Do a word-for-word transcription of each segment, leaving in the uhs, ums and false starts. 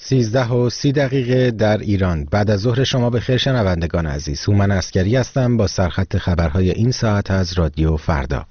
سیزده و سی دقیقه در ایران. بعد از ظهر شما بخیر شنوندگان عزیز. هومن عسکری هستم با سرخط خبرهای این ساعت از رادیو فردا.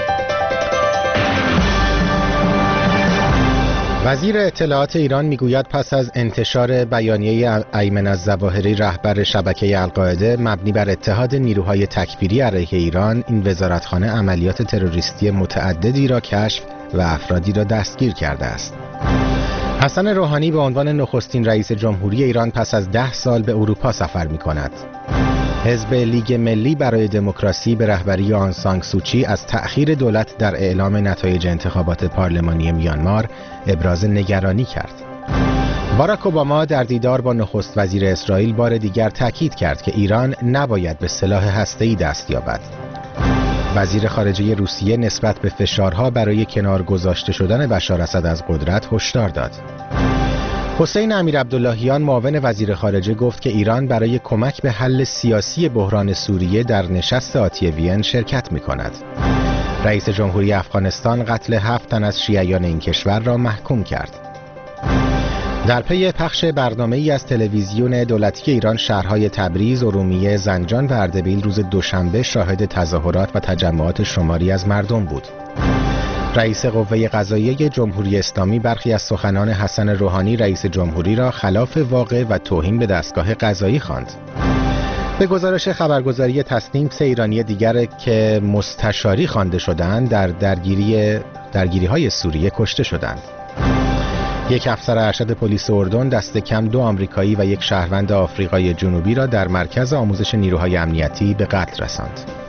وزیر اطلاعات ایران میگوید پس از انتشار بیانیه ایمن الظواهری رهبر شبکه القاعده مبنی بر اتحاد نیروهای تکفیری علیه ایران، این وزارتخانه عملیات تروریستی متعددی را کشف و افرادی را دستگیر کرده است. حسن روحانی به عنوان نخستین رئیس جمهوری ایران پس از ده سال به اروپا سفر می کند. حزب لیگ ملی برای دموکراسی به رهبری آن سان سوچی از تأخیر دولت در اعلام نتایج انتخابات پارلمانی میانمار ابراز نگرانی کرد. باراک اوباما در دیدار با نخست وزیر اسرائیل بار دیگر تاکید کرد که ایران نباید به سلاح هسته‌ای دست یابد. وزیر خارجه روسیه نسبت به فشارها برای کنار گذاشته شدن بشار اسد از قدرت هشدار داد. حسین امیرعبداللهیان معاون وزیر خارجه گفت که ایران برای کمک به حل سیاسی بحران سوریه در نشست آتی وین شرکت می‌کند. رئیس جمهوری افغانستان قتل هفت تن از شیعیان این کشور را محکوم کرد. در پی پخش برنامه‌ای از تلویزیون دولتی ایران، شهرهای تبریز، ارومیه، زنجان و اردبیل روز دوشنبه شاهد تظاهرات و تجمعات شماری از مردم بود. رئیس قوه قضاییه جمهوری اسلامی برخی از سخنان حسن روحانی رئیس جمهوری را خلاف واقع و توهین به دستگاه قضایی خواند. به گزارش خبرگزاری تسنیم، سه ایرانی دیگر که مستشاری خوانده شدند در درگیری درگیری‌های سوریه کشته شدند. یک افسر ارشد پلیس اردن دست کم دو آمریکایی و یک شهروند آفریقای جنوبی را در مرکز آموزش نیروهای امنیتی به قتل رساند.